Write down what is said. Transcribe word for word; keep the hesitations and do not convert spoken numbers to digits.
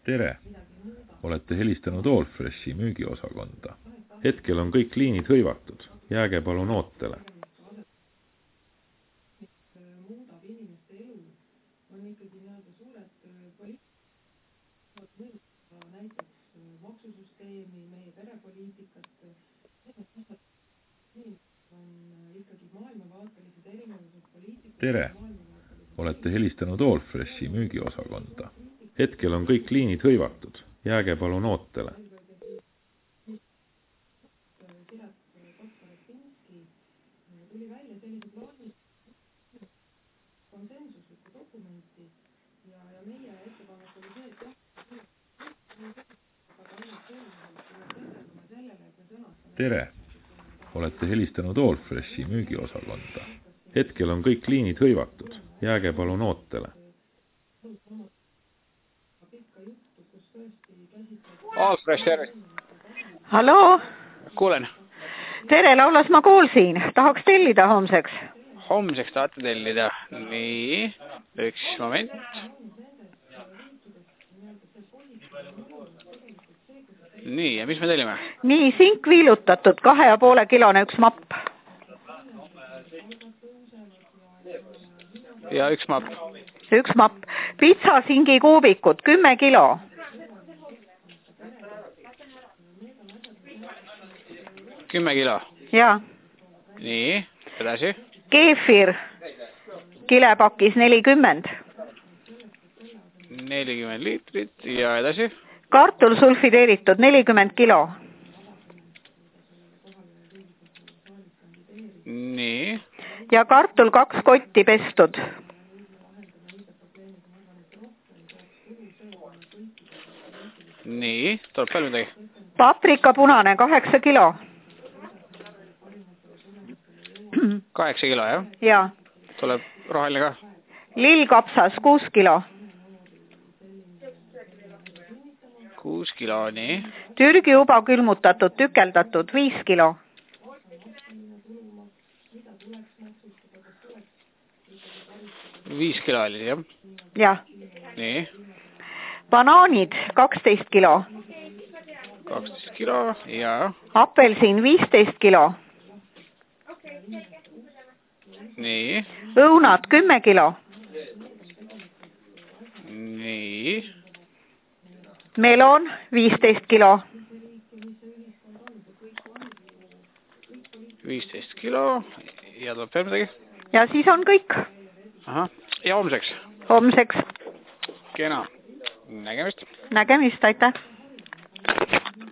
Tere! Olete helistanud Allfreshi müügiosakonda. Hetkel on kõik liinid hõivatud. Jääge palun ootele. Tere! Olete helistanud Allfreshi müügiosakonda. Hetkel on kõik liinid hõivatud. Jääge palun ootele. Tere! Olete helistanud Allfreshi müügiosakonda. Hetkel on kõik liinid hõivatud. Jääge palun ootele. Allfresh, tervist. Halloo? Kuulen. Tere, laulas ma kuulsin. Tahaks tellida homseks. Homseks tahate tellida. Nii, üks moment. Nii, ja mis me tellime? Nii, sink viilutatud, kahe ja poole kilone üks mapp. Ja üks mapp. Üks mapp. Pitsasingi kuubikud, kümme kilo. Kümme kilo. Ja. Nii, edasi. Keefir, kilepakis nelikümmend. nelikümmend liitrit ja edasi. Kartul sulfideeritud, nelikümmend kilo. Nii. Ja kartul kaks kotti pestud. Nii, tuleb veel midagi. Paprika punane, kaheksa kilo. Kaheksa kilo, jah? Ja. Tuleb roheline ka. Lillkapsas, kuus kilo. Kuus kilo, nii. Türgi uba külmutatud, tükeldatud, viis kilo. Viis kilo oli, jah? Jah. Nii. Banaanid, kaksteist kilo. kaksteist kilo, ja. Apelsin, viisteist kilo. Nii. Õunad, kümme kilo. Nii. Melon, viisteist kilo. viisteist kilo, ja tuleb veel midagi? Ja siis on kõik. Aha, ja homseks? Homseks. Kena. Nägemist. Nägemist, aitäh.